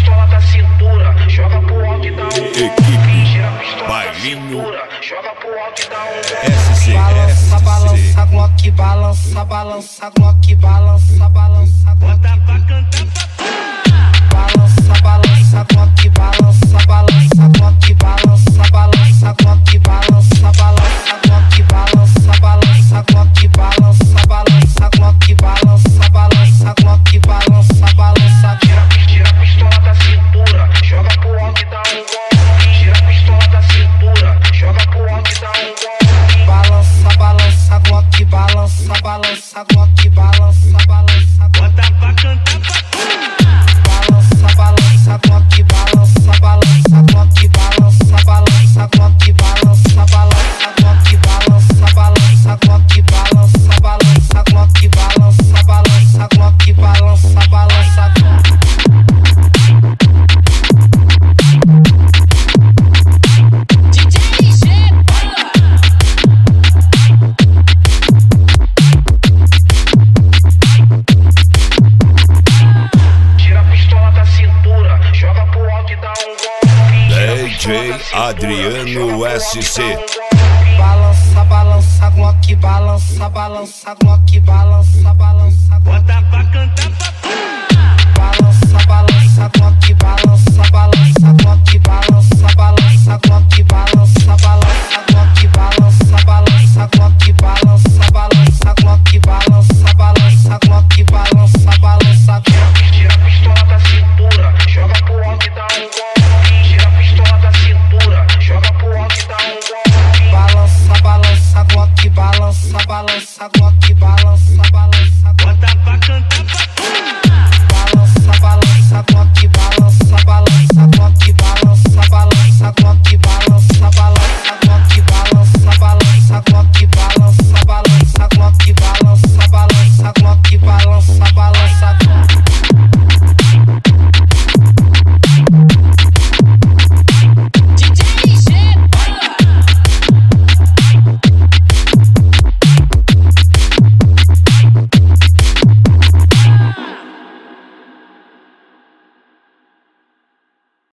pistola da cintura, joga pro alto e dá um golpe. Tira a pistola Bailinho. da cintura, joga pro alto e dá um golpe. SC, Balança, balança, Glock, balança, balança, Glock, balança, balança, Bota pra cantar balança, balança, Glock, balança, balança, Glock, balança, balança, Glock, balança, balança, Glock, balança, balança, Glock, balança, balança, Glock, balança, balança, Glock, balança, balança. Tira a pistola da cintura, joga pro alto e dá um golpe. Tira a pistola da cintura, joga pro alto e dá um golpe. Balança, balança, Glock, balança, balança, Glock, balança, balança. Bota pra cantar Balança, balança, Glock, balança, balança, Glock, balança, balança, Glock, balança, balança, Glock, balança, balança, Glock, balança, balança, Glock, balança, balança, Glock, balança, balança. Tira a pistola da cintura, joga pro alto e dá um golpe. DJ Adriano SC. Balança, balança, Glock, balança, balança, Glock, balança, balança. Bota pra cantar